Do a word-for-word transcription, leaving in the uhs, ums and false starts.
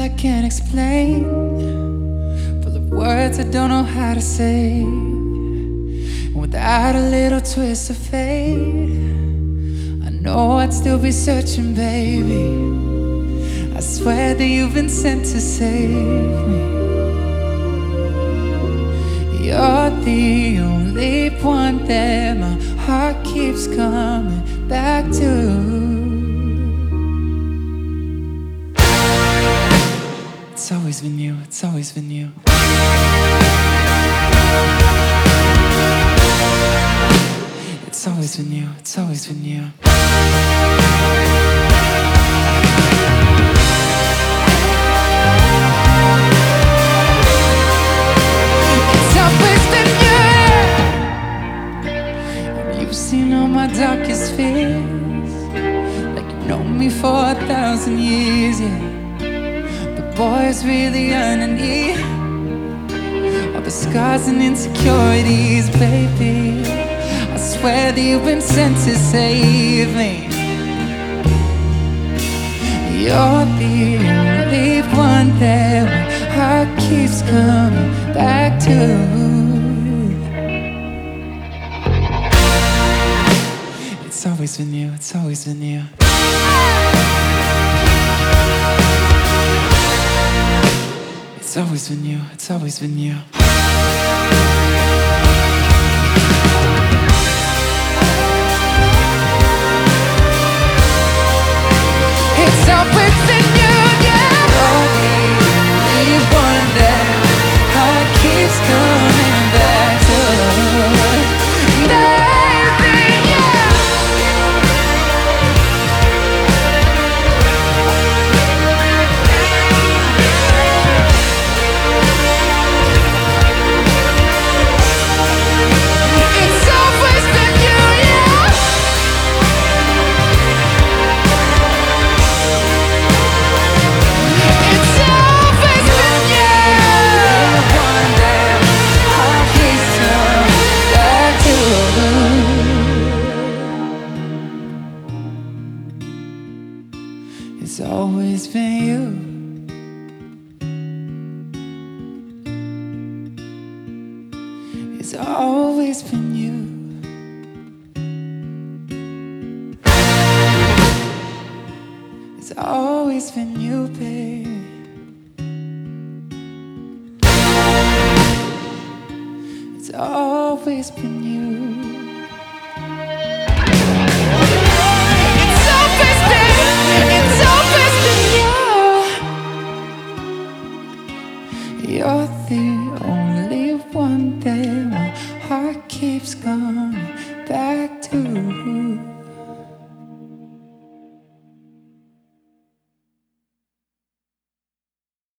I can't explain, full of words I don't know how to say. And without a little twist of fate, I know I'd still be searching, baby. I swear that you've been sent to save me. You're the only one that my heart keeps coming back to. It's always been you, it's always been you. It's always been you, it's always been you. It's always been you. You've seen all my darkest fears, like you've known me for a thousand years, yeah. Boys really underneath all the scars and insecurities, baby. I swear that you've been sent to save me. You're the only one that my heart keeps coming back to. It's always been you, it's always been you. It's always been you, it's always been you. It's always been you, yeah. Only one that heart keeps coming back to. Baby, yeah. It's always been you. It's always been you. It's always been you, babe. It's always been you. You're